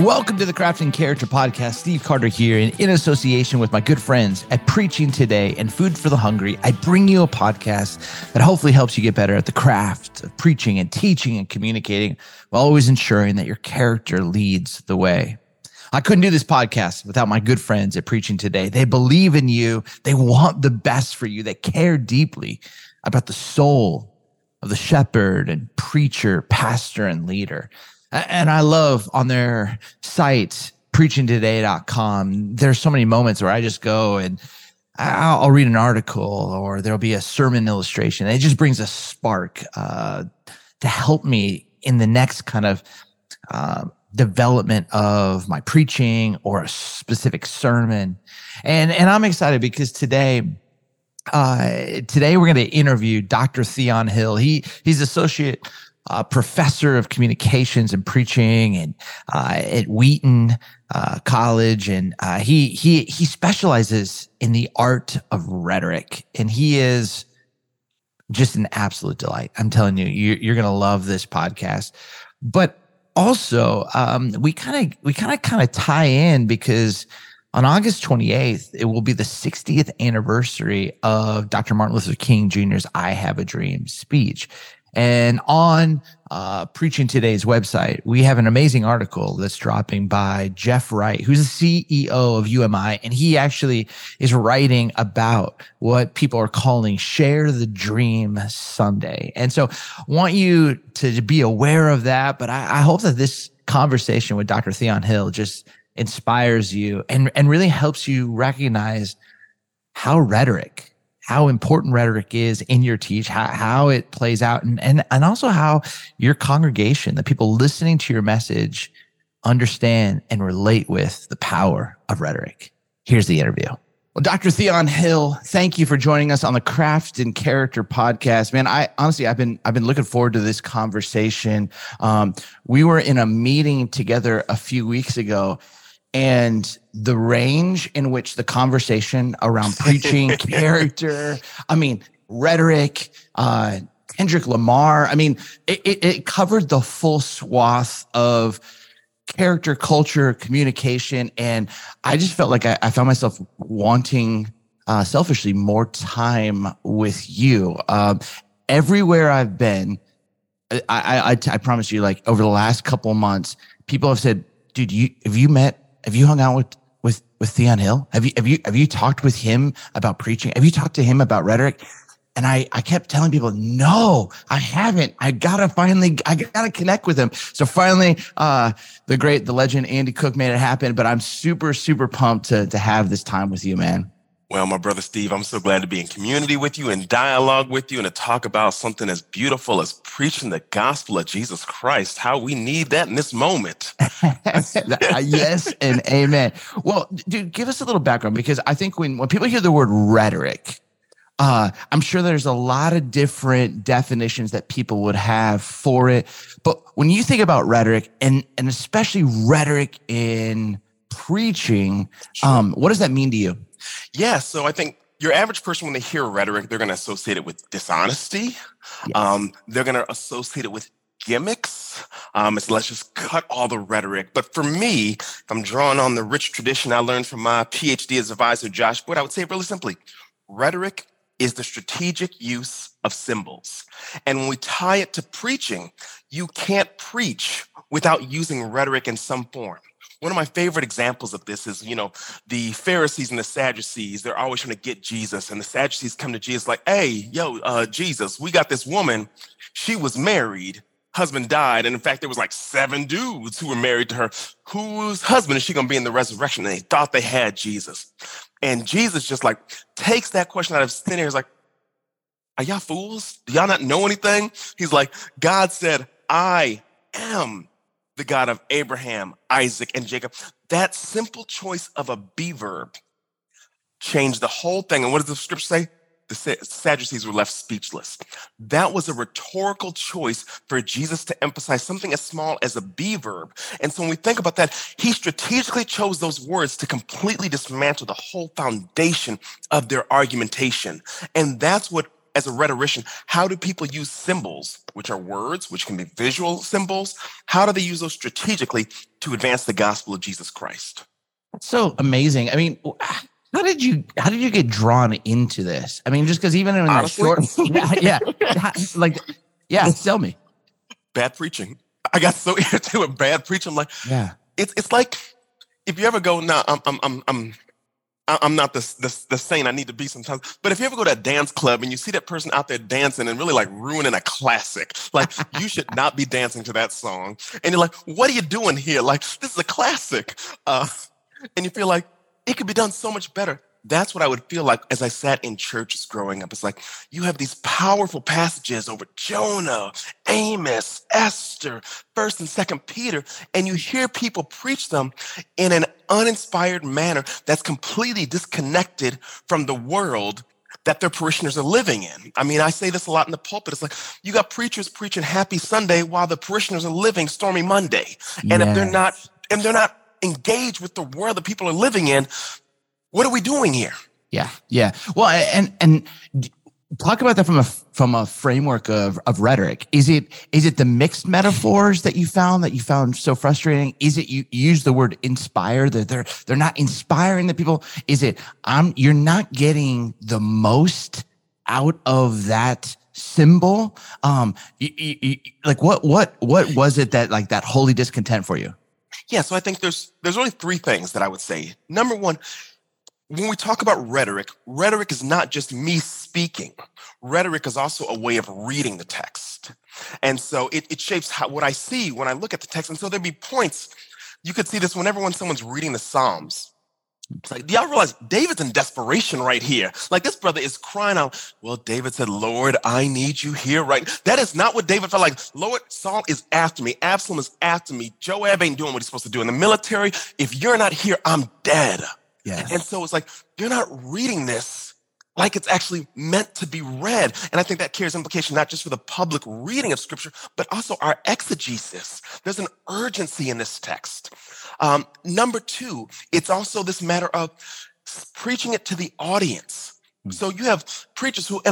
Welcome to the Crafting Character Podcast. Steve Carter here, and in association with my good friends at Preaching Today and Food for the Hungry, I bring you a podcast that hopefully helps you get better at the craft of preaching and teaching and communicating, while always ensuring that your character leads the way. I couldn't do this podcast without my good friends at Preaching Today. They believe in you. They want the best for you. They care deeply about the soul of the shepherd and preacher, pastor, and leader. And I love on their site, preachingtoday.com, there's so many moments where I just go and I'll read an article or there'll be a sermon illustration. It just brings a spark to help me in the next kind of development of my preaching or a specific sermon. And I'm excited because today we're going to interview Dr. Theon Hill. He's associate professor of communications and preaching and at Wheaton College, and he specializes in the art of rhetoric, and he is just an absolute delight. I'm telling you, you're going to love this podcast. But also, we kind of tie in because on August 28th, it will be the 60th anniversary of Dr. Martin Luther King Jr.'s "I Have a Dream" speech. And on Preaching Today's website, we have an amazing article that's dropping by Jeff Wright, who's the CEO of UMI, and he actually is writing about what people are calling Share the Dream Sunday. And so I want you to be aware of that, but I hope that this conversation with Dr. Theon Hill just inspires you and really helps you recognize how important rhetoric is in your teach, how it plays out, and also how your congregation, the people listening to your message, understand and relate with the power of rhetoric. Here's the interview. Well, Dr. Theon Hill, thank you for joining us on the Craft and Character Podcast. Man, I've been looking forward to this conversation. We were in a meeting together a few weeks ago, and the range in which the conversation around preaching, character, rhetoric, Kendrick Lamar, it covered the full swath of character, culture, communication. And I just felt like I found myself wanting, selfishly, more time with you. Everywhere I've been, I promise you, like over the last couple of months, people have said, dude, have you hung out with Theon Hill? Have you talked with him about preaching? Have you talked to him about rhetoric? And I kept telling people, no, I haven't. I gotta connect with him. So finally, the legend Andy Cook made it happen. But I'm super, super pumped to have this time with you, man. Well, my brother Steve, I'm so glad to be in community with you and dialogue with you and to talk about something as beautiful as preaching the gospel of Jesus Christ, how we need that in this moment. Yes and amen. Well, dude, give us a little background, because I think when people hear the word rhetoric, I'm sure there's a lot of different definitions that people would have for it. But when you think about rhetoric, and especially rhetoric in preaching, what does that mean to you? Yeah, so I think your average person, when they hear rhetoric, they're going to associate it with dishonesty. Yes. They're going to associate it with gimmicks. It's let's just cut all the rhetoric. But for me, if I'm drawing on the rich tradition I learned from my PhD advisor, Josh Wood, I would say really simply, rhetoric is the strategic use of symbols. And when we tie it to preaching, you can't preach without using rhetoric in some form. One of my favorite examples of this is, the Pharisees and the Sadducees, they're always trying to get Jesus. And the Sadducees come to Jesus like, hey, Jesus, we got this woman. She was married. Husband died. And in fact, there was like 7 dudes who were married to her. Whose husband is she going to be in the resurrection? And they thought they had Jesus. And Jesus just like takes that question out of thin air. He's like, are y'all fools? Do y'all not know anything? He's like, God said, I am the God of Abraham, Isaac, and Jacob. That simple choice of a be verb changed the whole thing. And what does the scripture say? The Sadducees were left speechless. That was a rhetorical choice for Jesus to emphasize something as small as a be verb. And so when we think about that, he strategically chose those words to completely dismantle the whole foundation of their argumentation. And that's what as a rhetorician, how do people use symbols, which are words, which can be visual symbols? How do they use those strategically to advance the gospel of Jesus Christ? That's so amazing. I mean, how did you get drawn into this? I mean, just because even in that Honestly, short, tell me. bad preaching. I got so irritated with bad preaching. I'm like, Yeah. it's like if you ever go now, I'm not the saint I need to be sometimes. But if you ever go to a dance club and you see that person out there dancing and really like ruining a classic, like you should not be dancing to that song. And you're like, what are you doing here? Like, this is a classic. And you feel like it could be done so much better. That's what I would feel like as I sat in churches growing up. It's like you have these powerful passages over Jonah, Amos, Esther, 1st and 2nd Peter, and you hear people preach them in an uninspired manner that's completely disconnected from the world that their parishioners are living in. I mean, I say this a lot in the pulpit. It's like you got preachers preaching Happy Sunday while the parishioners are living Stormy Monday. And if they're not engaged with the world that people are living in, what are we doing here? Yeah. Well, and talk about that from a framework of rhetoric. Is it the mixed metaphors that you found so frustrating? Is it you use the word inspire that they're not inspiring the people? Is it you're not getting the most out of that symbol? Like what was it that like that holy discontent for you? Yeah, so I think there's only 3 things that I would say. Number one, when we talk about rhetoric is not just me speaking. Rhetoric is also a way of reading the text. And so it shapes what I see when I look at the text. And so there'd be points, you could see this whenever someone's reading the Psalms. It's like, do y'all realize David's in desperation right here? Like this brother is crying out, well, David said, Lord, I need you here right now. That is not what David felt like. Lord, Saul is after me. Absalom is after me. Joab ain't doing what he's supposed to do in the military. If you're not here, I'm dead. Yeah. And so it's like, you're not reading this like it's actually meant to be read. And I think that carries implication not just for the public reading of scripture, but also our exegesis. There's an urgency in this text. Number 2, it's also this matter of preaching it to the audience. So you have preachers who,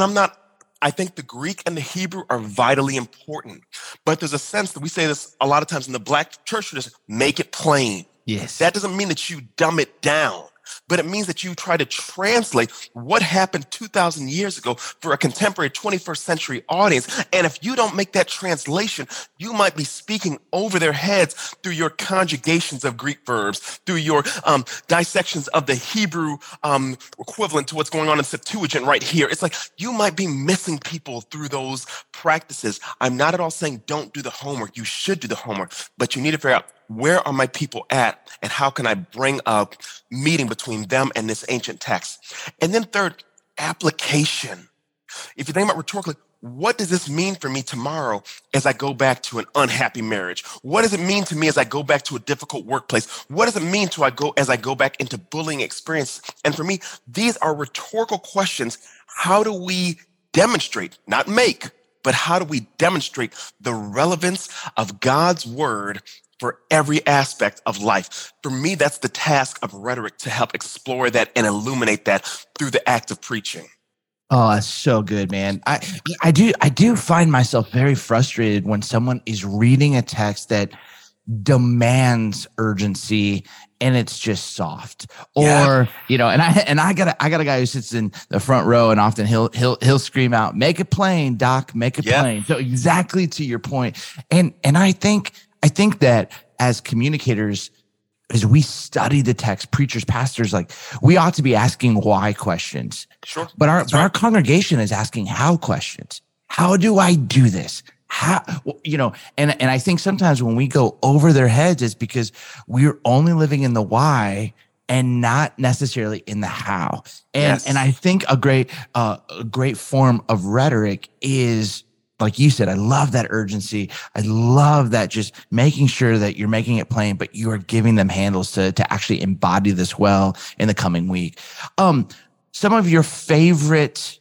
I think the Greek and the Hebrew are vitally important, but there's a sense that we say this a lot of times in the Black church tradition, make it plain. Yes. That doesn't mean that you dumb it down, but it means that you try to translate what happened 2,000 years ago for a contemporary 21st century audience. And if you don't make that translation, you might be speaking over their heads through your conjugations of Greek verbs, through your dissections of the Hebrew equivalent to what's going on in Septuagint right here. It's like you might be missing people through those practices. I'm not at all saying don't do the homework. You should do the homework, but you need to figure out, where are my people at, and how can I bring a meeting between them and this ancient text? And then third, application. If you think about rhetorically, what does this mean for me tomorrow as I go back to an unhappy marriage? What does it mean to me as I go back to a difficult workplace? What does it mean as I go back into bullying experience? And for me, these are rhetorical questions. How do we demonstrate, not make, but how do we demonstrate the relevance of God's word for every aspect of life? For me, that's the task of rhetoric, to help explore that and illuminate that through the act of preaching. Oh, that's so good, man. I do find myself very frustrated when someone is reading a text that demands urgency and it's just soft. Or, and I got a guy who sits in the front row, and often he'll scream out, "Make it plain, Doc, make it plain." So exactly to your point. And I think that as communicators, as we study the text, preachers, pastors, like we ought to be asking why questions. Sure. But our congregation is asking how questions. How do I do this? How, and I think sometimes when we go over their heads, it's because we're only living in the why and not necessarily in the how. And I think a great form of rhetoric is, like you said, I love that urgency. I love that, just making sure that you're making it plain, but you are giving them handles to actually embody this well in the coming week. Some of your favorite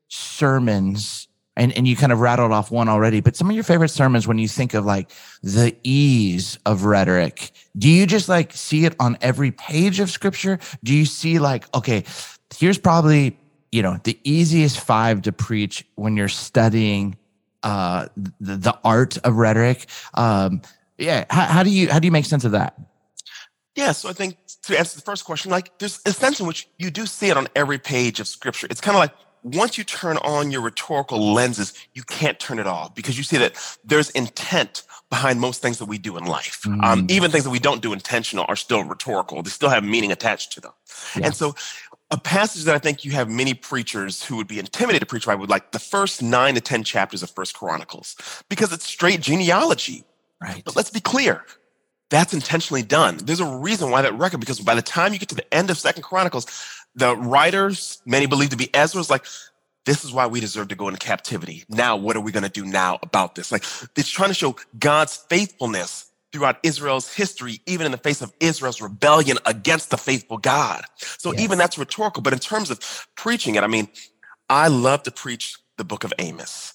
sermons, and you kind of rattled off one already, but some of your favorite sermons when you think of like the ease of rhetoric, do you just like see it on every page of scripture? Do you see like, okay, here's probably the easiest five to preach when you're studying the art of rhetoric. How do you make sense of that? Yeah, so I think to answer the first question, like there's a sense in which you do see it on every page of scripture. It's kind of like once you turn on your rhetorical lenses, you can't turn it off because you see that there's intent behind most things that we do in life. Even things that we don't do intentional are still rhetorical. They still have meaning attached to them. Yeah. And so a passage that I think you have many preachers who would be intimidated to preach by would like the first 9 to 10 chapters of First Chronicles because it's straight genealogy. Right. But let's be clear. That's intentionally done. There's a reason why that record, because by the time you get to the end of Second Chronicles, the writers, many believe to be Ezra, is like, this is why we deserve to go into captivity. Now, what are we going to do now about this? Like, it's trying to show God's faithfulness throughout Israel's history, even in the face of Israel's rebellion against the faithful God. So even that's rhetorical. But in terms of preaching it, I mean, I love to preach the book of Amos.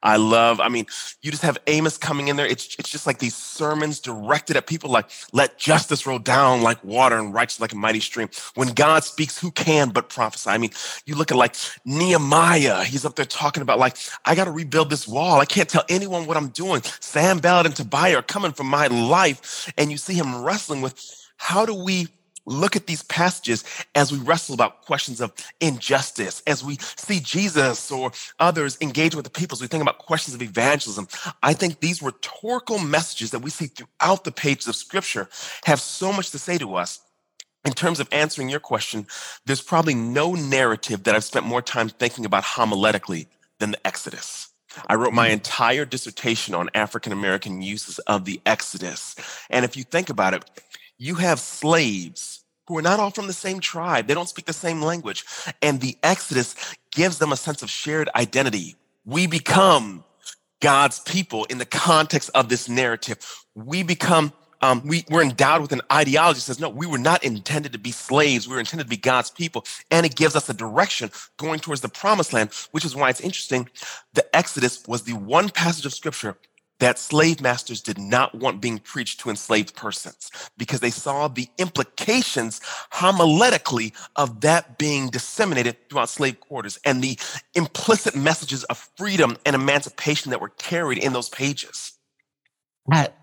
You just have Amos coming in there. It's just like these sermons directed at people like, let justice roll down like water and righteousness like a mighty stream. When God speaks, who can but prophesy? I mean, you look at like Nehemiah. He's up there talking about like, I got to rebuild this wall. I can't tell anyone what I'm doing. Sanballat and Tobiah are coming from my life. And you see him wrestling with how do we look at these passages as we wrestle about questions of injustice, as we see Jesus or others engage with the people, as we think about questions of evangelism. I think these rhetorical messages that we see throughout the pages of Scripture have so much to say to us. In terms of answering your question, there's probably no narrative that I've spent more time thinking about homiletically than the Exodus. I wrote my entire dissertation on African-American uses of the Exodus. And if you think about it, you have slaves who are not all from the same tribe. They don't speak the same language. And the Exodus gives them a sense of shared identity. We become God's people in the context of this narrative. We become, we're endowed with an ideology that says, no, we were not intended to be slaves. We were intended to be God's people. And it gives us a direction going towards the promised land, which is why it's interesting. The Exodus was the one passage of scripture that slave masters did not want being preached to enslaved persons because they saw the implications homiletically of that being disseminated throughout slave quarters and the implicit messages of freedom and emancipation that were carried in those pages. That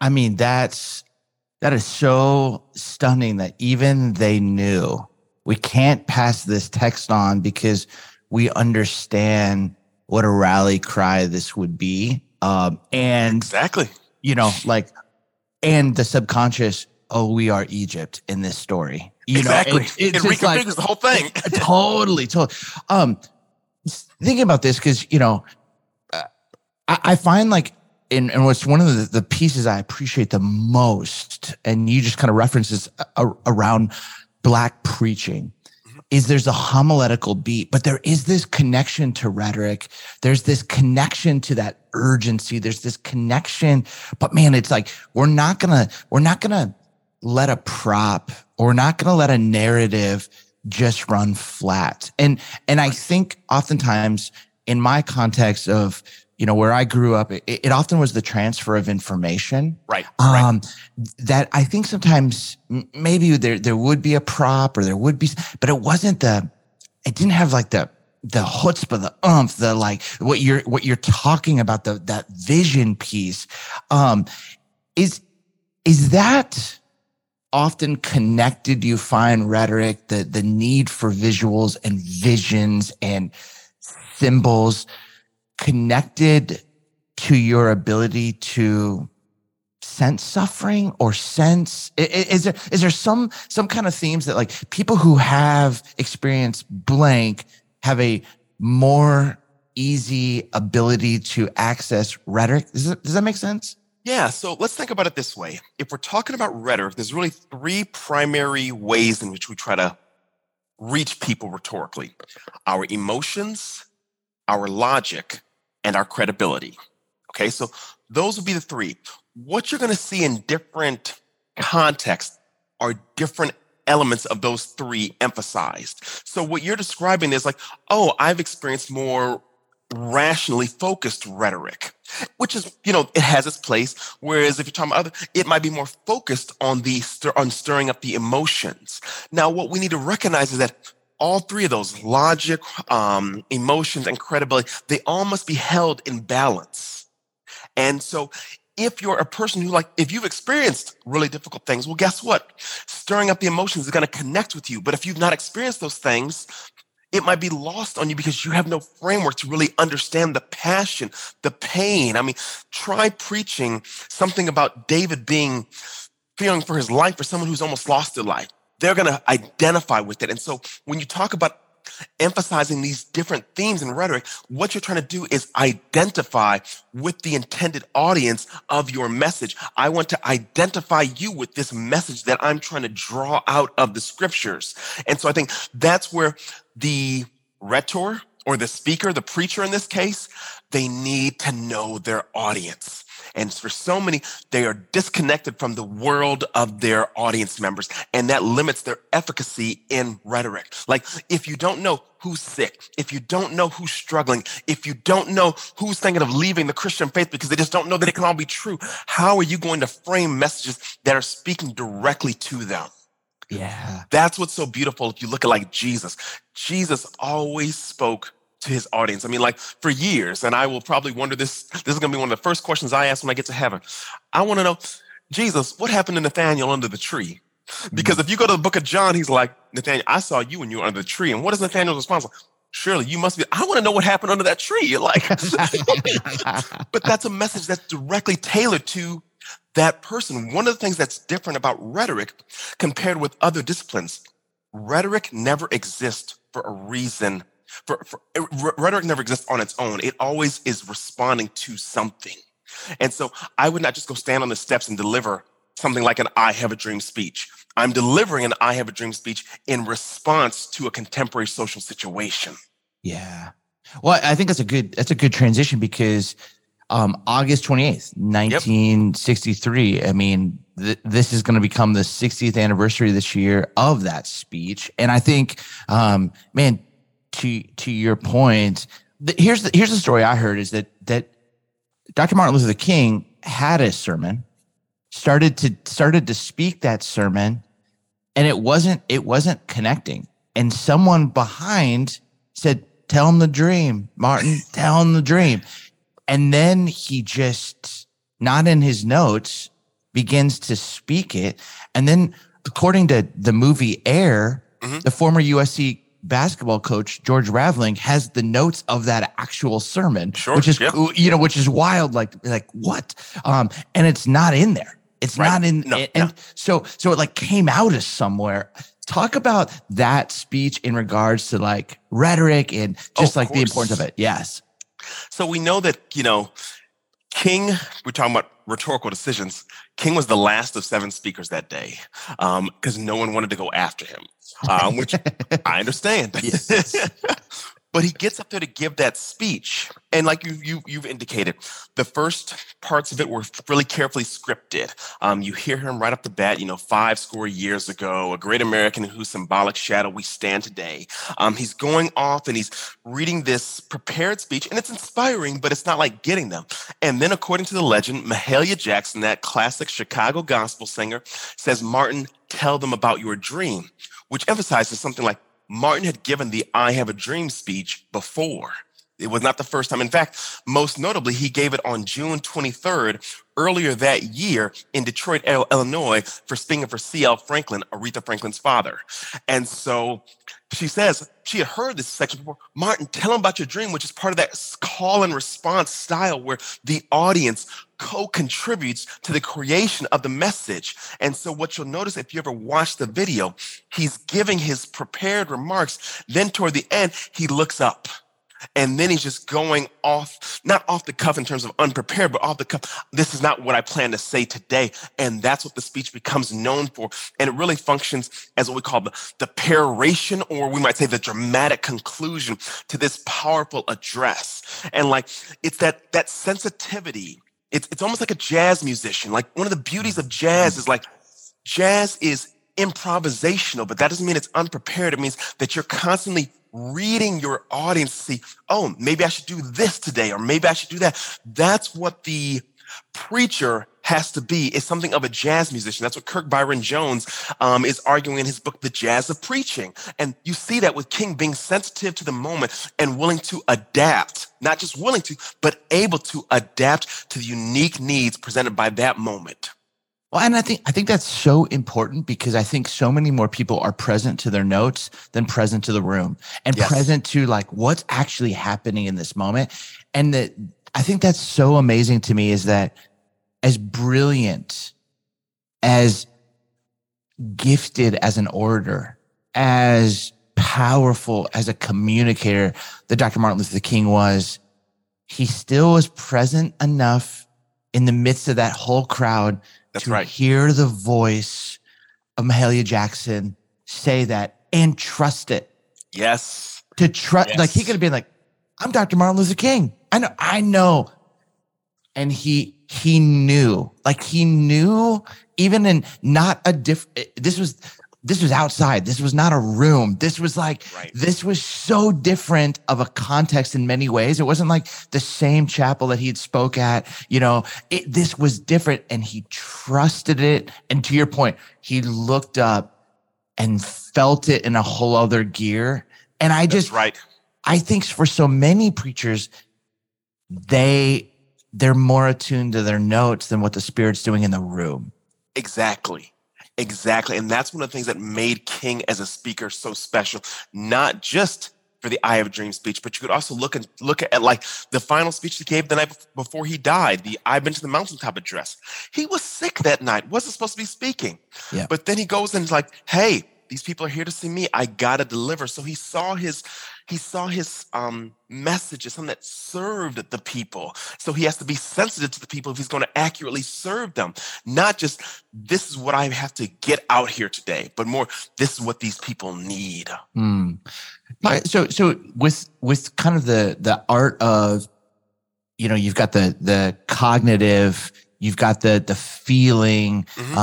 is so stunning that even they knew we can't pass this text on because we understand what a rally cry this would be. And exactly, and the subconscious, we are Egypt in this story. Exactly. It reconfigures like, the whole thing. Totally. Thinking about this, because, I find like, and what's one of the pieces I appreciate the most, and you just kind of references around Black preaching, is there's a homiletical beat, but there is this connection to rhetoric. There's this connection to that urgency. There's this connection, but man, it's like, we're not gonna let a prop, or we're not gonna let a narrative just run flat. And I think oftentimes in my context of, where I grew up, it often was the transfer of information. Right. That I think sometimes maybe there would be a prop, or there would be, but it wasn't it didn't have like the chutzpah, the oomph, the like what you're talking about, that vision piece. Is that often connected? Do you find rhetoric, the need for visuals and visions and symbols connected to your ability to sense suffering, or sense, is there some kind of themes that like people who have experienced blank have a more easy ability to access rhetoric? Does that make sense? Yeah, so let's think about it this way. If we're talking about rhetoric, there's really 3 primary ways in which we try to reach people rhetorically: our emotions, our logic, and our credibility. Okay, so those would be the 3. What you're going to see in different contexts are different elements of those 3 emphasized. So what you're describing is like, I've experienced more rationally focused rhetoric, which is, it has its place. Whereas if you're talking about it might be more focused on on stirring up the emotions. Now, what we need to recognize is that all three of those, logic, emotions, and credibility, they all must be held in balance. And so if you're a person who if you've experienced really difficult things, well, guess what? Stirring up the emotions is going to connect with you. But if you've not experienced those things, it might be lost on you because you have no framework to really understand the passion, the pain. I mean, try preaching something about David fearing for his life for someone who's almost lost their life. They're going to identify with it. And so when you talk about emphasizing these different themes and rhetoric, what you're trying to do is identify with the intended audience of your message. I want to identify you with this message that I'm trying to draw out of the scriptures. And so I think that's where the rhetor or the speaker, the preacher in this case, they need to know their audience. And for so many, they are disconnected from the world of their audience members, and that limits their efficacy in rhetoric. Like, if you don't know who's sick, if you don't know who's struggling, if you don't know who's thinking of leaving the Christian faith because they just don't know that it can all be true, how are you going to frame messages that are speaking directly to them? Yeah. That's what's so beautiful. If you look at Jesus, Jesus always spoke to his audience. I mean, for years, and I will probably wonder this is going to be one of the first questions I ask when I get to heaven. I want to know, Jesus, what happened to Nathaniel under the tree? Because if you go to the book of John, he's like, Nathaniel, I saw you when you were under the tree. And what is Nathaniel's response? Surely you must be. I want to know what happened under that tree. But that's a message that's directly tailored to that person. One of the things that's different about rhetoric compared with other disciplines, rhetoric never exists for a reason. Rhetoric never exists on its own. It always is responding to something. And so I would not just go stand on the steps and deliver something like an I have a dream speech. I'm delivering an I have a dream speech in response to a contemporary social situation. Yeah. Well, I think that's a good transition because August 28th, 1963, yep. I mean, this is going to become the 60th anniversary this year of that speech. And I think, man, to your point, here's the story I heard is that Dr. Martin Luther King had a sermon, started to speak that sermon, and it wasn't connecting. And someone behind said, "Tell him the dream, Martin. Tell him the dream." And then he just, not in his notes, begins to speak it. And then, according to the movie Air, the former USC basketball coach George Raveling has the notes of that actual sermon, which is which is wild. Like what? And it's not in there. It's not in. So it came out of somewhere. Talk about that speech in regards to rhetoric and just the importance of it. Yes. So we know that, King, we're talking about rhetorical decisions. King was the last of 7 speakers that day because no one wanted to go after him, which I understand. But he gets up there to give that speech. And like you've indicated, the first parts of it were really carefully scripted. You hear him right off the bat, 50 years ago, a great American in whose symbolic shadow we stand today. He's going off and he's reading this prepared speech, and it's inspiring, but it's not like getting them. And then according to the legend, Mahalia Jackson, that classic Chicago gospel singer, says, "Martin, tell them about your dream," which emphasizes something like Martin had given the I Have a Dream speech before. It was not the first time. In fact, most notably, he gave it on June 23rd, earlier that year in Detroit, Illinois, for speaking for C.L. Franklin, Aretha Franklin's father. And so she says she had heard this section before. Martin, tell him about your dream, which is part of that call and response style where the audience co-contributes to the creation of the message. And so what you'll notice if you ever watch the video, he's giving his prepared remarks. Then toward the end, he looks up. And then he's just going off, not off the cuff in terms of unprepared, but off the cuff. This is not what I plan to say today. And that's what the speech becomes known for. And it really functions as what we call the peroration, or we might say the dramatic conclusion to this powerful address. And it's that sensitivity. It's almost like a jazz musician. Like, one of the beauties of jazz is jazz is improvisational, but that doesn't mean it's unprepared. It means that you're constantly reading your audience to see, oh, maybe I should do this today, or maybe I should do that. That's what the preacher has to be is something of a jazz musician. That's what Kirk Byron Jones is arguing in his book, The Jazz of Preaching. And you see that with King being sensitive to the moment and willing to adapt, not just willing to, but able to adapt to the unique needs presented by that moment. Well, and I think that's so important because I think so many more people are present to their notes than present to the room and present to like what's actually happening in this moment. And I think that's so amazing to me is that as brilliant, as gifted as an orator, as powerful as a communicator that Dr. Martin Luther King was, he still was present enough in the midst of that whole crowd hear the voice of Mahalia Jackson say that and trust it. Yes. To trust, like he could have been like, I'm Dr. Martin Luther King. I know. And he knew, even in not a this was outside. This was not a room. This was this was so different of a context in many ways. It wasn't like the same chapel that he'd spoke at, this was different and he trusted it. And to your point, he looked up and felt it in a whole other gear. And I think for so many preachers, they're more attuned to their notes than what the Spirit's doing in the room. Exactly. And that's one of the things that made King as a speaker so special, not just for the I Have a Dream speech, but you could also look at like the final speech he gave the night before he died, the I've Been to the Mountaintop address. He was sick that night, wasn't supposed to be speaking. Yeah. But then he goes and is like, hey, these people are here to see me. I gotta deliver. So he saw his message as something that served the people. So he has to be sensitive to the people if he's going to accurately serve them. Not just, this is what I have to get out here today, but more, this is what these people need. So with kind of the art of, you've got the cognitive, you've got the feeling,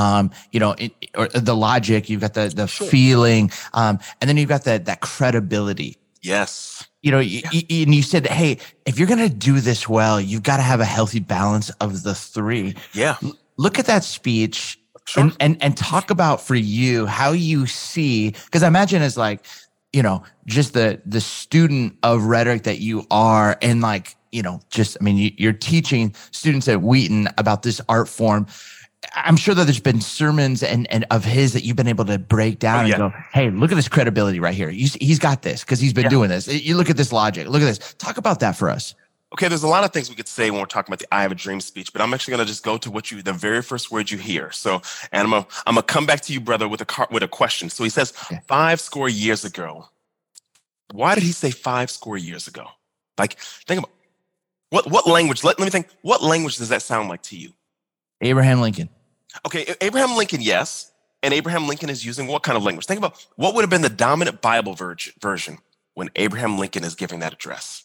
or the logic, you've got the feeling, and then you've got that credibility. Yes. And you said, hey, if you're going to do this well, you've got to have a healthy balance of the three. Yeah. Look at that speech and talk about for you how you see, because I imagine as like, just the student of rhetoric that you are and you're teaching students at Wheaton about this art form. I'm sure that there's been sermons and of his that you've been able to break down and go, hey, look at this credibility right here. He's got this because he's been doing this. You look at this logic. Look at this. Talk about that for us. Okay, there's a lot of things we could say when we're talking about the I Have a Dream speech, but I'm actually going to just go to the very first word you hear. So, and I'm gonna come back to you, brother, with a question. So he says, 50 years ago. Why did he say 50 years ago? Like, think about what language. Let me think. What language does that sound like to you? Abraham Lincoln. Okay, Abraham Lincoln, yes. And Abraham Lincoln is using what kind of language? Think about what would have been the dominant Bible version when Abraham Lincoln is giving that address.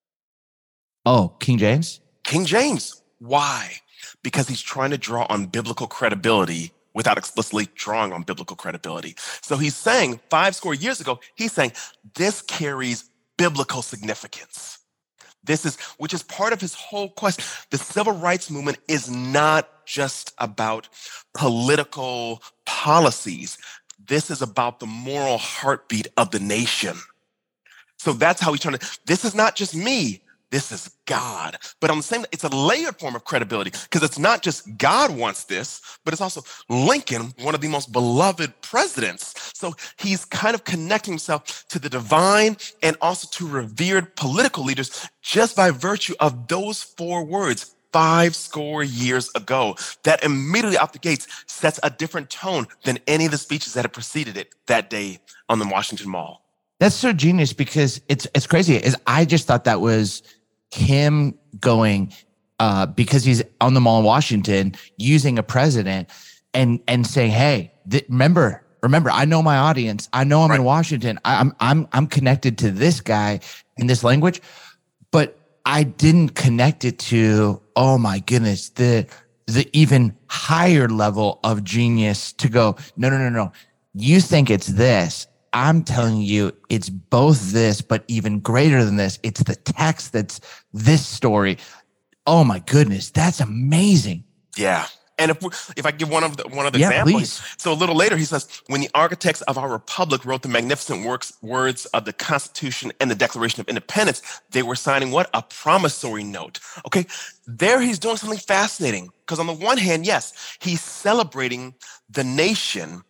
Oh, King James? King James. Why? Because he's trying to draw on biblical credibility without explicitly drawing on biblical credibility. So he's saying 50 years ago, he's saying this carries biblical significance. Which is part of his whole quest. The civil rights movement is not just about political policies. This is about the moral heartbeat of the nation. So that's how he's trying to, this is not just me, this is God. But I'm saying it's a layered form of credibility because it's not just God wants this, but it's also Lincoln, one of the most beloved presidents. So he's kind of connecting himself to the divine and also to revered political leaders just by virtue of those 4 words, 50 years ago. That immediately out the gates sets a different tone than any of the speeches that had preceded it that day on the Washington Mall. That's so genius because it's crazy. I just thought that was him going because he's on the Mall in Washington using a president and saying, hey, remember, I know my audience. I know I'm in Washington. I'm connected to this guy in this language, but I didn't connect it to, oh my goodness, the even higher level of genius to go, no. You think it's this. I'm telling you, it's both this, but even greater than this. It's the text that's this story. Oh my goodness, that's amazing. Yeah. And if I give one of the Yeah, example, please. so a little later he says, when the architects of our republic wrote the magnificent words of the Constitution and the Declaration of Independence, they were signing what? A promissory note. Okay, there he's doing something fascinating because on the one hand, yes, he's celebrating the nation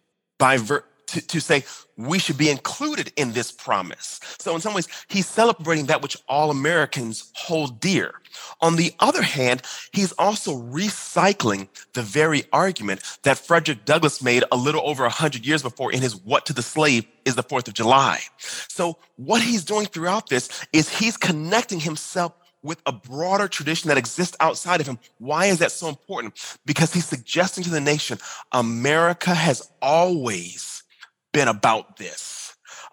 to say we should be included in this promise. So in some ways, he's celebrating that which all Americans hold dear. On the other hand, he's also recycling the very argument that Frederick Douglass made a little over 100 years before in his What to the Slave is the 4th of July. So what he's doing throughout this is he's connecting himself with a broader tradition that exists outside of him. Why is that so important? Because he's suggesting to the nation, America has always been about this.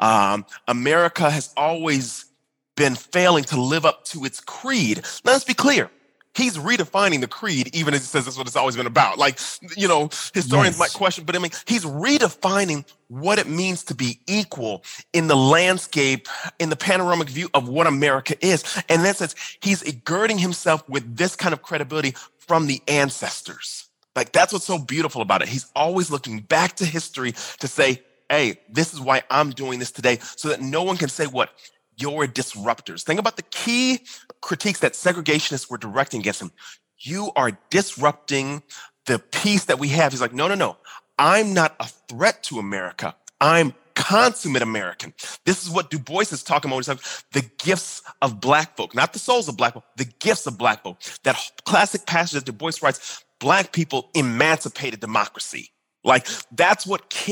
America has always been failing to live up to its creed. Now, let's be clear. He's redefining the creed, even as he says that's what it's always been about. Like, historians might question, but I mean, he's redefining what it means to be equal in the landscape, in the panoramic view of what America is. And in that sense, he's girding himself with this kind of credibility from the ancestors. Like, that's what's so beautiful about it. He's always looking back to history to say, hey, this is why I'm doing this today, so that no one can say what? You're disruptors. Think about the key critiques that segregationists were directing against him. You are disrupting the peace that we have. He's like, no. I'm not a threat to America. I'm consummate American. This is what Du Bois is talking about. He's like, the gifts of Black folk, not the souls of Black folk, the gifts of Black folk. That classic passage that Du Bois writes, Black people emancipated democracy. Like, that's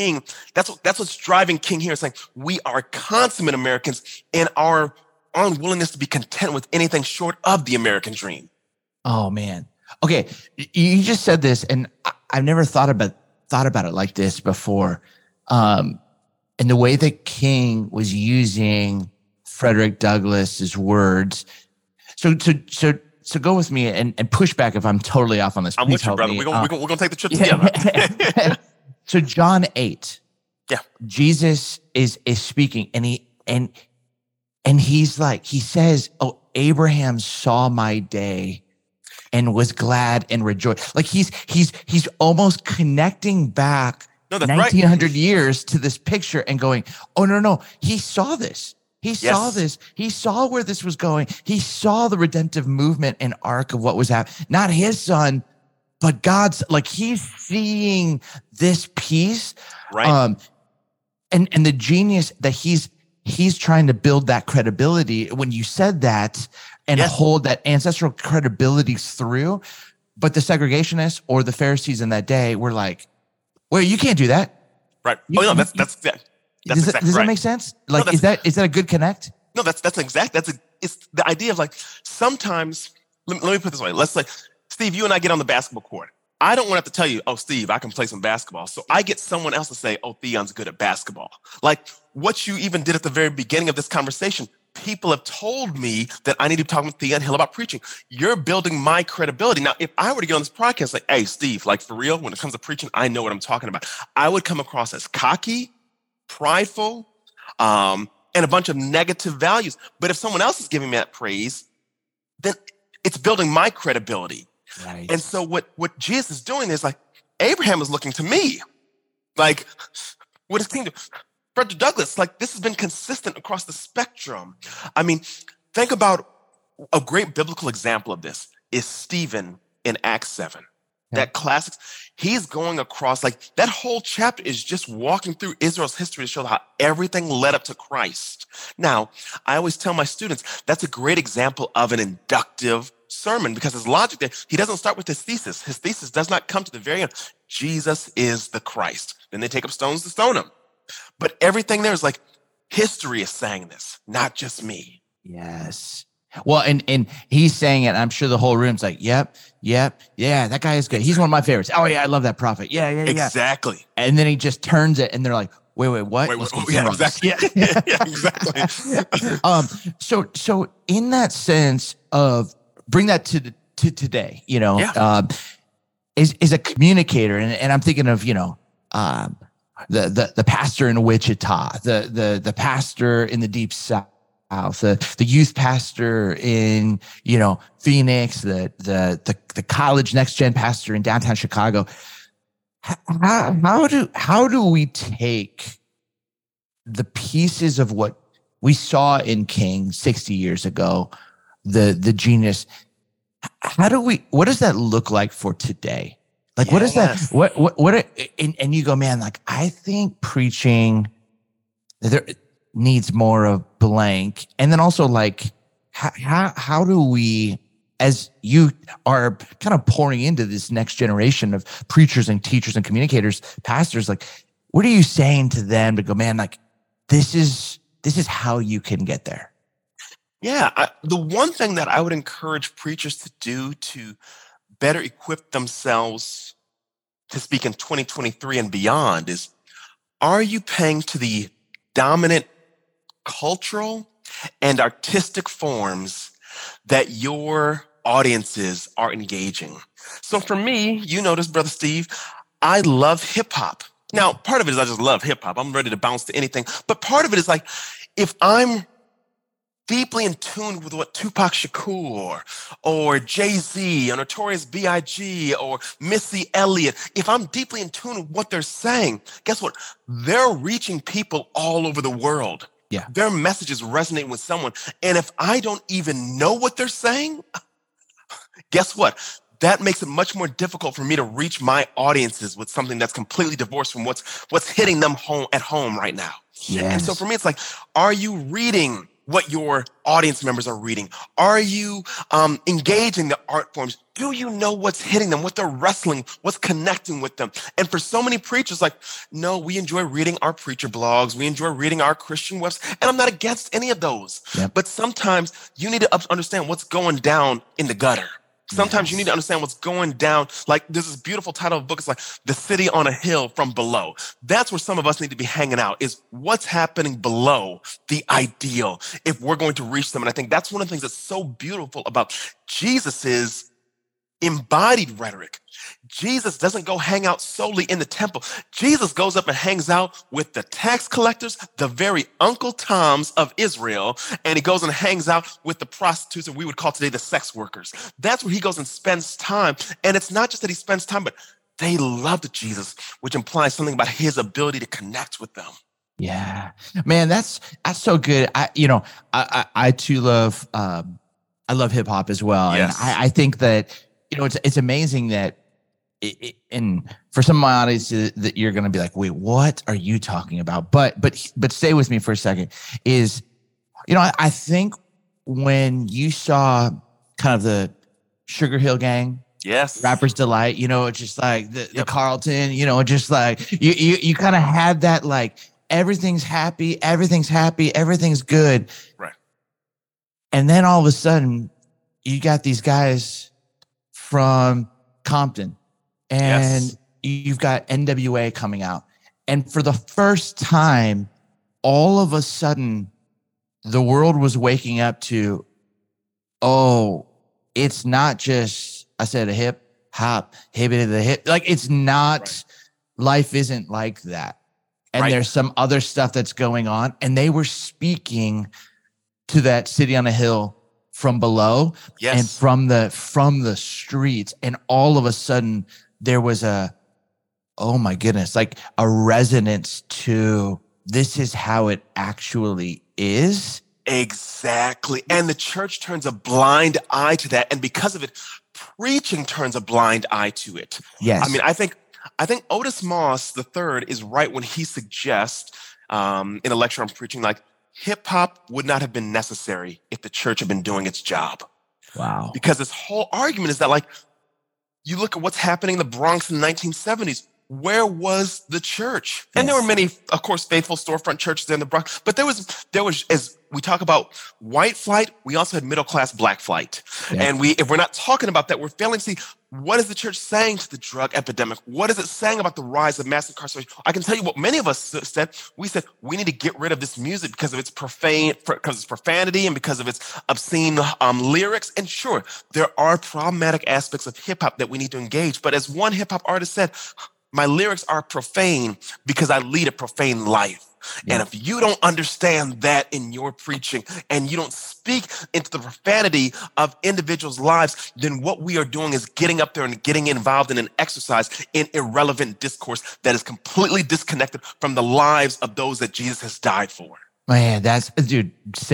what's driving King here. It's like, we are consummate Americans in our unwillingness to be content with anything short of the American dream. Oh, man. Okay. You just said this, and I've never thought about it like this before. And the way that King was using Frederick Douglass's words. So go with me and push back if I'm totally off on this. I'm with you, brother. We're gonna take the trip together. So John 8. Yeah. Jesus is speaking, and he's like, he says, "Oh, Abraham saw my day and was glad and rejoiced." Like he's almost connecting back 1900 years to this picture and going, "Oh no, he saw this. He saw this. He saw where this was going. He saw the redemptive movement and arc of what was happening. Not his son, but God's." Like, he's seeing this piece, right? And the genius that he's trying to build that credibility. When you said that and hold that ancestral credibility through, but the segregationists or the Pharisees in that day were like, "Wait, you can't do that." Right? That's exactly does right. That make sense? Like, is that a good connect? No, it's the idea of like, sometimes, let me put it this way. Let's say, Steve, you and I get on the basketball court. I don't want to have to tell you, "Oh, Steve, I can play some basketball." So I get someone else to say, "Oh, Theon's good at basketball." Like what you even did at the very beginning of this conversation. People have told me that I need to talk with Theon Hill about preaching. You're building my credibility. Now, if I were to get on this podcast, like, "Hey, Steve, like, for real, when it comes to preaching, I know what I'm talking about," I would come across as cocky, prideful, and a bunch of negative values. But if someone else is giving me that praise, then it's building my credibility. Right. And so what Jesus is doing is like, Abraham is looking to me. Like, what is kingdom? Frederick Douglass, like, this has been consistent across the spectrum. I mean, think about a great biblical example of this is Stephen in Acts 7. That classic, he's going across, like, that whole chapter is just walking through Israel's history to show how everything led up to Christ. Now, I always tell my students, that's a great example of an inductive sermon, because his logic there, he doesn't start with his thesis. His thesis does not come to the very end. Jesus is the Christ. Then they take up stones to stone him. But everything there is like, history is saying this, not just me. Yes. Well, and he's saying it. And I'm sure the whole room's like, yep, yeah, that guy is good. He's one of my favorites. Oh yeah, I love that prophet. Yeah. Exactly. And then he just turns it, and they're like, wait, what? Yeah, exactly. Yeah, exactly. So in that sense of bring that to today, is a communicator, and I'm thinking of the pastor in Wichita, the pastor in the Deep South, South, the youth pastor in, Phoenix, the college next gen pastor in downtown Chicago. How do we take the pieces of what we saw in King 60 years ago, the genius? What does that look like for today? Like, what is that? And you go, man, like, I think preaching there needs more of blank. And then also, like, how do we, as you are kind of pouring into this next generation of preachers and teachers and communicators, pastors, like, what are you saying to them to go, man, like, this is how you can get there? Yeah, the one thing that I would encourage preachers to do to better equip themselves to speak in 2023 and beyond is, are you paying to the dominant cultural and artistic forms that your audiences are engaging? So for me, you notice, Brother Steve, I love hip hop. Now, part of it is I just love hip hop. I'm ready to bounce to anything. But part of it is like, if I'm deeply in tune with what Tupac Shakur or Jay-Z or Notorious B.I.G. or Missy Elliott, if I'm deeply in tune with what they're saying, guess what? They're reaching people all over the world. Yeah. Their messages resonate with someone. And if I don't even know what they're saying, guess what? That makes it much more difficult for me to reach my audiences with something that's completely divorced from what's hitting them at home right now. Yes. And so for me, it's like, are you reading what your audience members are reading? Are you engaging the art forms? Do you know what's hitting them, what they're wrestling, what's connecting with them? And for so many preachers, like, no, we enjoy reading our preacher blogs. We enjoy reading our Christian websites. And I'm not against any of those. Yep. But sometimes you need to understand what's going down in the gutter. Sometimes you need to understand what's going down. Like, there's this beautiful title of a book. It's like The City on a Hill from Below. That's where some of us need to be hanging out, is what's happening below the ideal if we're going to reach them. And I think that's one of the things that's so beautiful about Jesus's embodied rhetoric. Jesus doesn't go hang out solely in the temple. Jesus goes up and hangs out with the tax collectors, the very Uncle Toms of Israel, and he goes and hangs out with the prostitutes that we would call today the sex workers. That's where he goes and spends time. And it's not just that he spends time, but they loved Jesus, which implies something about his ability to connect with them. Yeah, man, that's so good. I too love, I love hip hop as well. Yes. And I think that, it's amazing that, and for some of my audience that you're going to be like, wait, what are you talking about? But stay with me for a second. Is, I think when you saw kind of the Sugar Hill Gang, yes, Rapper's Delight, just like the Carlton, just like you kind of had that, like, everything's happy, everything's good. Right. And then all of a sudden you got these guys from Compton, and you've got NWA coming out. And for the first time, all of a sudden, the world was waking up to, oh, it's not just, I said a hip hop, hippity the hip. Like, it's not, life isn't like that. And there's some other stuff that's going on. And they were speaking to that city on a hill from below, and from the streets. And all of a sudden there was oh my goodness, like a resonance to, this is how it actually is. Exactly. And the church turns a blind eye to that. And because of it, preaching turns a blind eye to it. Yes. I mean, I think Otis Moss III is right when he suggests in a lecture on preaching, like, hip hop would not have been necessary if the church had been doing its job. Wow. Because this whole argument is that, like, you look at what's happening in the Bronx in the 1970s. Where was the church? And there were many, of course, faithful storefront churches in the Bronx, but there was, as we talk about white flight, we also had middle-class black flight. Yeah. And if we're not talking about that, we're failing to see, what is the church saying to the drug epidemic? What is it saying about the rise of mass incarceration? I can tell you what many of us said. We said, we need to get rid of this music because of its profanity and because of its obscene lyrics. And sure, there are problematic aspects of hip-hop that we need to engage. But as one hip-hop artist said, my lyrics are profane because I lead a profane life. And Yeah. if you don't understand that in your preaching and you don't speak into the profanity of individuals' lives, then what we are doing is getting up there and getting involved in an exercise in irrelevant discourse that is completely disconnected from the lives of those that Jesus has died for. Man, dude,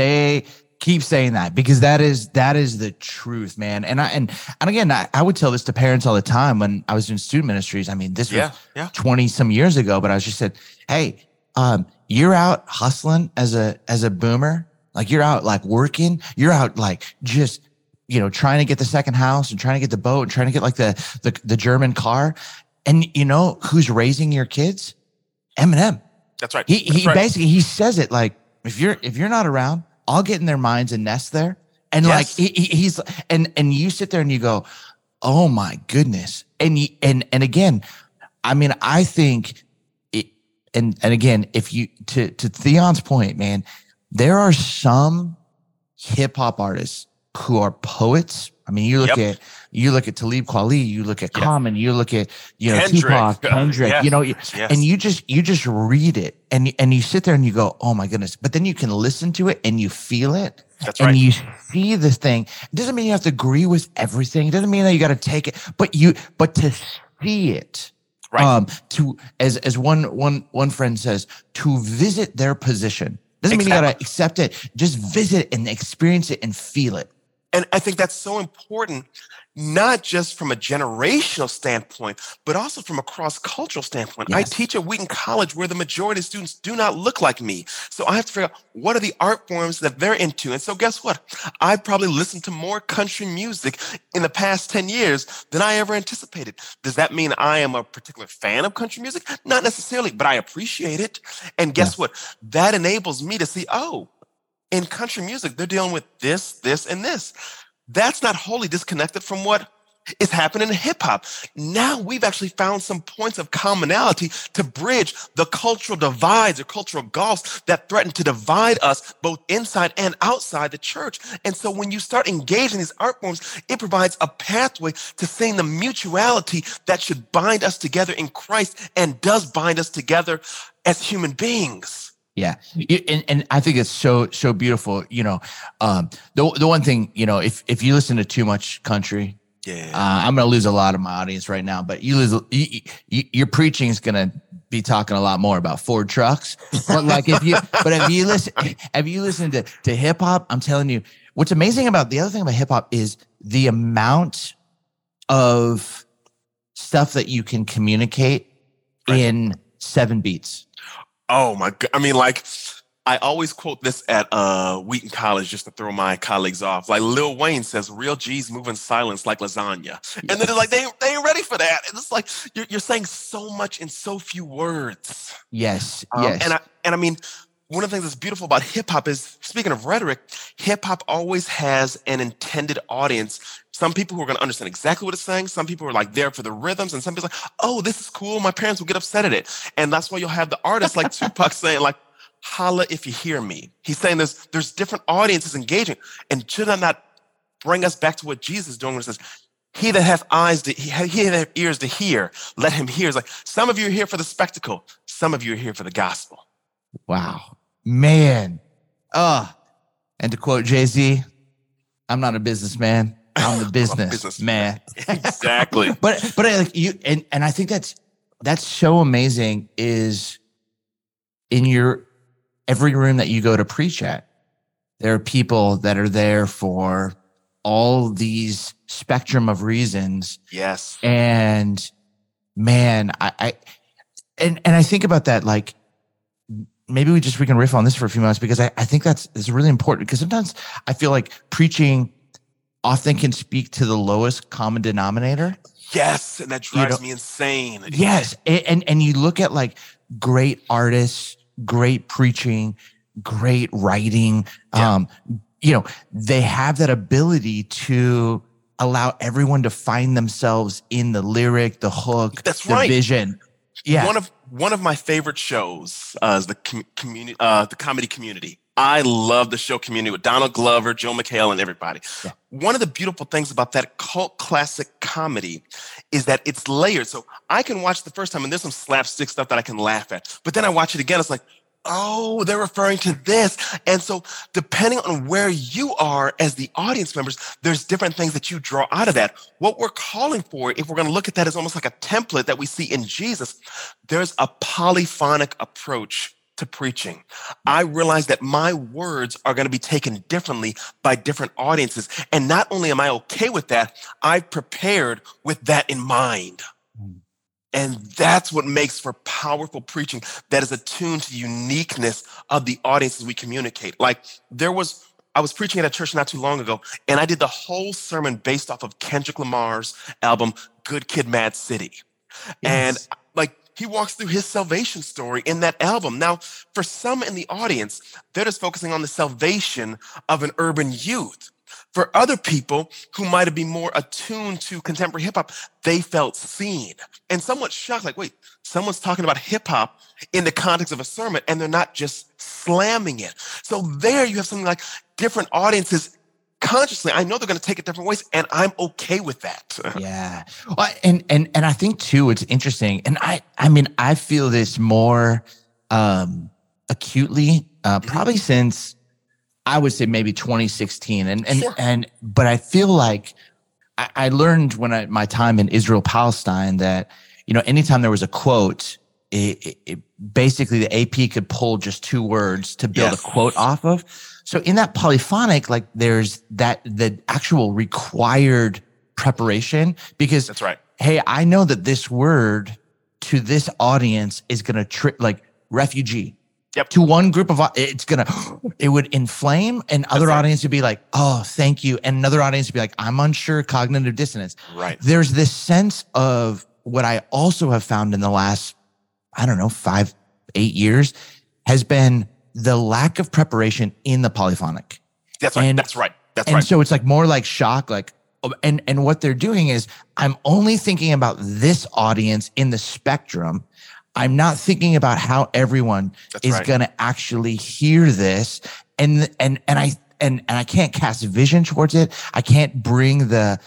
keep saying that, because that is the truth, man. And again, I would tell this to parents all the time when I was doing student ministries. I mean, this was 20 some years ago, but I was just said, hey, you're out hustling as a boomer, like you're out like working, you're out like just, trying to get the second house and trying to get the boat and trying to get like the German car. And you know who's raising your kids? Eminem. That's right. He basically, he says it like, if you're not around, I'll get in their minds and nest there. And like he's you sit there and you go, oh my goodness. And again, I mean, I think it, and again, if you to Theon's point, man, there are some hip hop artists who are poets. I mean, you look at Talib Kweli, you look at Common, you look at Tupac, Kendrick, and you just read it and you sit there and you go, oh my goodness. But then you can listen to it and you feel it. That's right. And you see this thing. It doesn't mean you have to agree with everything. It doesn't mean that you got to take it, but to see it. Right. To as one friend says, to visit their position. Doesn't mean you got to accept it. Just visit and experience it and feel it. And I think that's so important, not just from a generational standpoint, but also from a cross-cultural standpoint. Yes. I teach at Wheaton College where the majority of students do not look like me. So I have to figure out what are the art forms that they're into. And so guess what? I've probably listened to more country music in the past 10 years than I ever anticipated. Does that mean I am a particular fan of country music? Not necessarily, but I appreciate it. And guess what? That enables me to see, in country music, they're dealing with this, this, and this. That's not wholly disconnected from what is happening in hip hop. Now we've actually found some points of commonality to bridge the cultural divides or cultural gulfs that threaten to divide us both inside and outside the church. And so when you start engaging these art forms, it provides a pathway to seeing the mutuality that should bind us together in Christ and does bind us together as human beings. Yeah. And I think it's so beautiful. The one thing, if you listen to too much country, I'm going to lose a lot of my audience right now, but your preaching is going to be talking a lot more about Ford trucks. But like, if you listen to hip hop, I'm telling you, what's amazing about the other thing about hip hop is the amount of stuff that you can communicate in 7 beats. Oh my God. I mean, like, I always quote this at Wheaton College just to throw my colleagues off. Like Lil Wayne says, real G's move in silence like lasagna. And then it's like, they ain't ready for that. And it's like, you're saying so much in so few words. Yes. And I mean, one of the things that's beautiful about hip hop is, speaking of rhetoric, hip hop always has an intended audience. Some people who are going to understand exactly what it's saying. Some people are like there for the rhythms, and some people are like, oh, this is cool. My parents will get upset at it. And that's why you'll have the artists like Tupac saying like, holla if you hear me. He's saying there's different audiences engaging. And should that not bring us back to what Jesus is doing when it says, he that hath eyes, he that hath ears to hear, let him hear. It's like, some of you are here for the spectacle. Some of you are here for the gospel. Wow. Man. And to quote Jay-Z, I'm not a businessman. I'm the business man. Exactly. But like you, and I think that's so amazing is in your every room that you go to preach at, there are people that are there for all these spectrum of reasons. Yes. And man, I think about that, like, maybe we can riff on this for a few minutes, because I think it's really important, because sometimes I feel like preaching often can speak to the lowest common denominator. Yes, and that drives me insane. Yes, and you look at like great artists, great preaching, great writing. They have that ability to allow everyone to find themselves in the lyric, the hook, the vision. Yeah, one of my favorite shows is the Comedy Community. I love the show Community with Donald Glover, Joe McHale, and everybody. Yeah. One of the beautiful things about that cult classic comedy is that it's layered. So I can watch the first time and there's some slapstick stuff that I can laugh at. But then I watch it again. It's like, oh, they're referring to this. And so depending on where you are as the audience members, there's different things that you draw out of that. What we're calling for, if we're going to look at that as almost like a template that we see in Jesus, there's a polyphonic approach to preaching. I realize that my words are going to be taken differently by different audiences. And not only am I okay with that, I've prepared with that in mind. And that's what makes for powerful preaching that is attuned to the uniqueness of the audiences we communicate. Like I was preaching at a church not too long ago, and I did the whole sermon based off of Kendrick Lamar's album, Good Kid, Mad City. Yes. And like he walks through his salvation story in that album. Now, for some in the audience, they're just focusing on the salvation of an urban youth. For other people who might have been more attuned to contemporary hip hop, they felt seen and somewhat shocked. Like, wait, someone's talking about hip hop in the context of a sermon and they're not just slamming it. So there you have something like different audiences consciously. I know they're going to take it different ways and I'm okay with that. Yeah. Well, and I think too, it's interesting. And I feel this more acutely, probably since I would say maybe 2016. Sure. But I feel like I learned when my time in Israel, Palestine, that, anytime there was a quote, it basically the AP could pull just two words to build a quote off of. So in that polyphonic, like there's the actual required preparation, because that's right. Hey, I know that this word to this audience is going to like refugee. Yep. To one group of, it would inflame, and other audience would be like, oh, thank you. And another audience would be like, I'm unsure, cognitive dissonance. Right. There's this sense of what I also have found in the last, 5-8 years has been the lack of preparation in the polyphonic. That's right. That's right. And so it's like more like shock, like, and what they're doing is I'm only thinking about this audience in the spectrum. I'm not thinking about how everyone is going to actually hear this, and I can't cast vision towards it. I can't bring the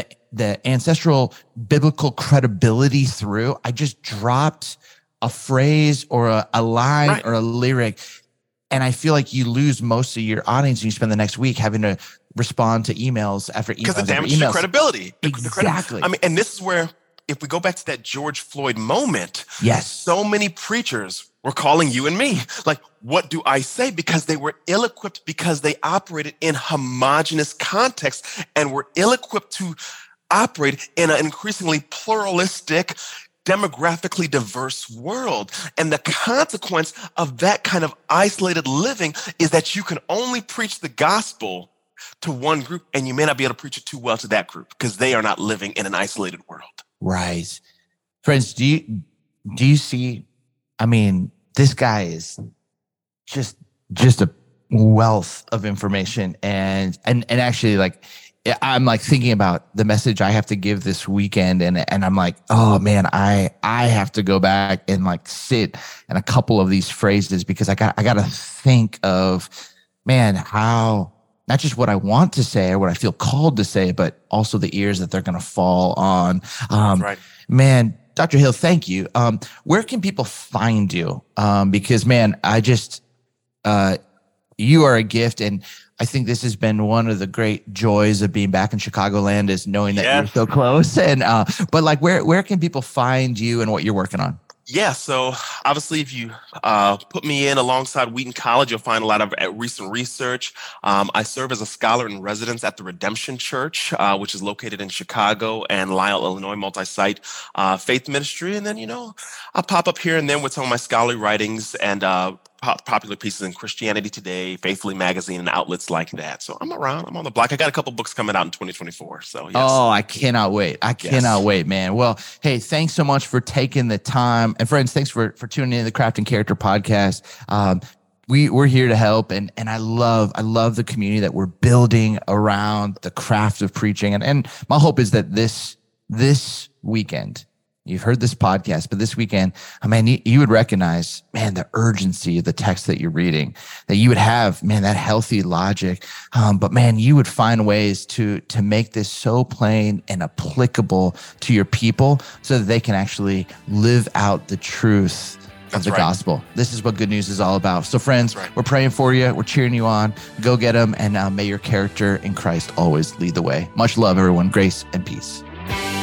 ancestral biblical credibility through. I just dropped a phrase or a line or a lyric, and I feel like you lose most of your audience, and you spend the next week having to respond to emails after emails because it damages your credibility. Exactly. And this is where, if we go back to that George Floyd moment, yes, so many preachers were calling you and me. Like, what do I say? Because they were ill-equipped, because they operated in homogenous contexts and were ill-equipped to operate in an increasingly pluralistic, demographically diverse world. And the consequence of that kind of isolated living is that you can only preach the gospel to one group, and you may not be able to preach it too well to that group because they are not living in an isolated world. Right. Friends, do you see, this guy is just a wealth of information, and actually, like, I'm like thinking about the message I have to give this weekend, and I'm like, oh man, I have to go back and like sit in a couple of these phrases, because I got to think of, man, how not just what I want to say or what I feel called to say, but also the ears that they're going to fall on. Right. Man, Dr. Hill, thank you. Where can people find you? Because, man, you are a gift. And I think this has been one of the great joys of being back in Chicagoland, is knowing that you're so close. And, but like, where can people find you and what you're working on? Yeah, so obviously if you put me in alongside Wheaton College, you'll find a lot of recent research. I serve as a scholar in residence at the Redemption Church, which is located in Chicago and Lisle, Illinois, multi-site faith ministry. And then, I'll pop up here and then with some of my scholarly writings and popular pieces in Christianity Today, Faithfully Magazine, and outlets like that. So I'm around. I'm on the block. I got a couple books coming out in 2024. So yes. Oh, I cannot wait. I cannot wait, man. Well, hey, thanks so much for taking the time. And friends, thanks for tuning in to the Craft and Character podcast. We're here to help. And I love the community that we're building around the craft of preaching. And my hope is that this weekend, you've heard this podcast, but this weekend, you would recognize, man, the urgency of the text that you're reading, that you would have, man, that healthy logic. But man, you would find ways to make this so plain and applicable to your people so that they can actually live out the truth of the gospel. This is what good news is all about. So friends, we're praying for you. We're cheering you on. Go get them. And may your character in Christ always lead the way. Much love, everyone. Grace and peace.